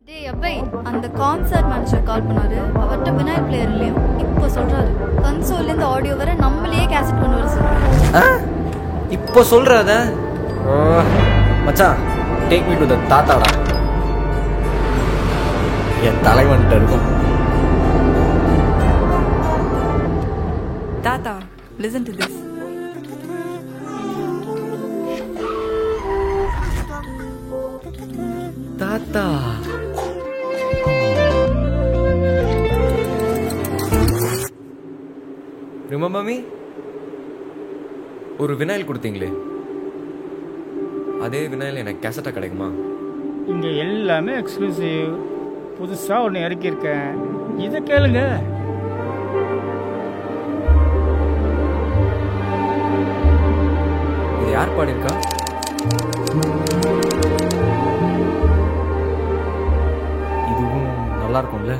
டேய் அப்பை அந்த concert manager கால் பண்ணாரு. அவர்கிட்ட விநாயக் பிளேயர் இல்லையா, இப்போ சொல்றாரு கன்சோல்ல இருந்து ஆடியோ வர நம்மளையே கேசட் கொண்டு வர சொல்றாரு. இப்போ சொல்றத மச்சான், டேக் மீ டு த தாத்தாடா. என் தலைவன்ட்ட இருக்கும். தாத்தா, listen to this. தாத்தா ரிமெம்பர் மீ? ஒரு வினாயில் கொடுத்தீங்களே, அதே வினாயில் எனக்கு கேசட்டா கிடைக்குமா? இங்கே எல்லாமே எக்ஸ்க்ளூசிவ். புதுசாக ஒன்று இறக்கியிருக்கேன், இதை கேளுங்க. இது யார் பாடியிருக்கா? இதுவும் நல்லா இருக்கும்ல?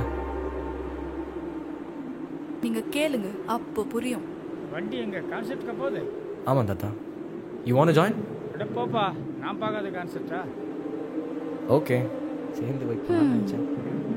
நீங்க கேளுங்க, அப்போ புரியும். வண்டி எங்க கான்செப்ட்க்கு போகுது? ஆமாம் தாத்தா. You want to join? அட போப்பா, நான் பார்க்காத கான்செப்டா? ஓகே, சேர்ந்து வைக்கலாம் நினச்சேன்.